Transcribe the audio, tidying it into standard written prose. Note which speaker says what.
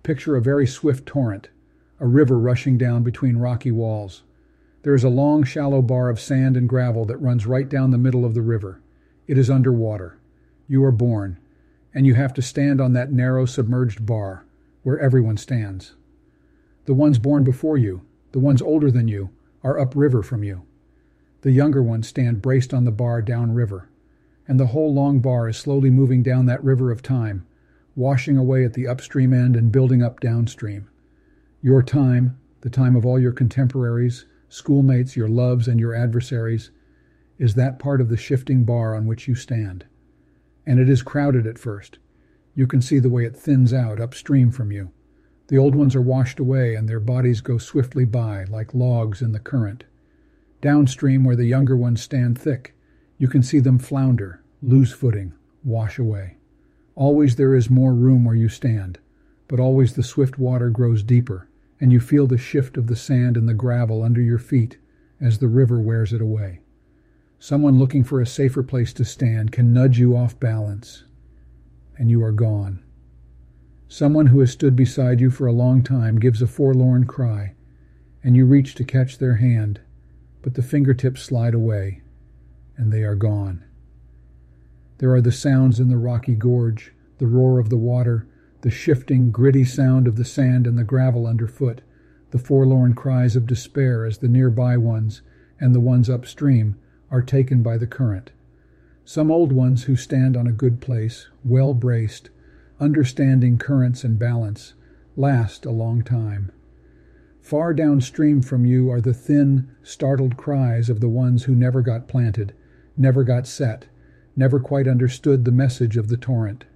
Speaker 1: Picture a very swift torrent, a river rushing down between rocky walls. There is a long, shallow bar of sand and gravel that runs right down the middle of the river. It is underwater. You are born, and you have to stand on that narrow, submerged bar, where everyone stands. The ones born before you, the ones older than you, are upriver from you. The younger ones stand braced on the bar downriver, and the whole long bar is slowly moving down that river of time, washing away at the upstream end and building up downstream. Your time, the time of all your contemporaries, schoolmates, your loves, and your adversaries, is that part of the shifting bar on which you stand. And it is crowded at first. You can see the way it thins out upstream from you. The old ones are washed away, and their bodies go swiftly by, like logs in the current. Downstream, where the younger ones stand thick, you can see them flounder, lose footing, wash away. Always there is more room where you stand, but always the swift water grows deeper, and you feel the shift of the sand and the gravel under your feet as the river wears it away. Someone looking for a safer place to stand can nudge you off balance, and you are gone. Someone who has stood beside you for a long time gives a forlorn cry, and you reach to catch their hand, but the fingertips slide away, and they are gone. There are the sounds in the rocky gorge, the roar of the water, the shifting, gritty sound of the sand and the gravel underfoot, the forlorn cries of despair as the nearby ones and the ones upstream are taken by the current. Some old ones who stand on a good place, well braced, understanding currents and balance, last a long time. Far downstream from you are the thin, startled cries of the ones who never got planted, never got set, never quite understood the message of the torrent.